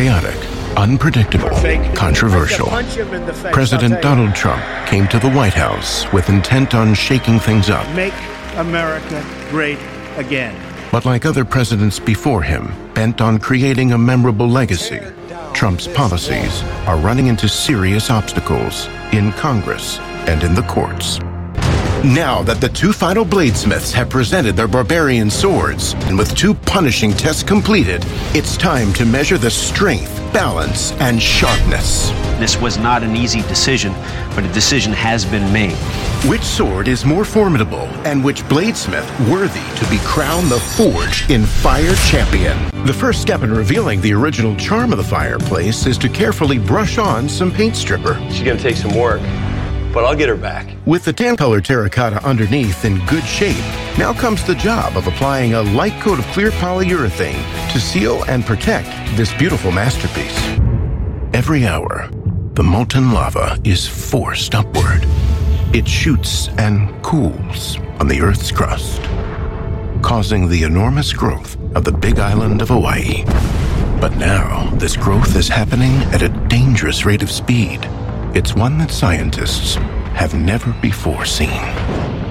chaotic, unpredictable, controversial. President Donald Trump came to the White House with intent on shaking things up. Make America great again. But like other presidents before him, bent on creating a memorable legacy, Trump's policies are running into serious obstacles in Congress and in the courts. Now that the two final bladesmiths have presented their barbarian swords, and with two punishing tests completed, it's time to measure the strength, balance, and sharpness. This was not an easy decision, but a decision has been made. Which sword is more formidable, and which bladesmith worthy to be crowned the Forged in Fire champion? The first step in revealing the original charm of the fireplace is to carefully brush on some paint stripper. She's gonna take some work, but I'll get her back. With the tan-colored terracotta underneath in good shape, now comes the job of applying a light coat of clear polyurethane to seal and protect this beautiful masterpiece. Every hour, the molten lava is forced upward. It shoots and cools on the Earth's crust, causing the enormous growth of the big island of Hawaii. But now, this growth is happening at a dangerous rate of speed. It's one that scientists have never before seen.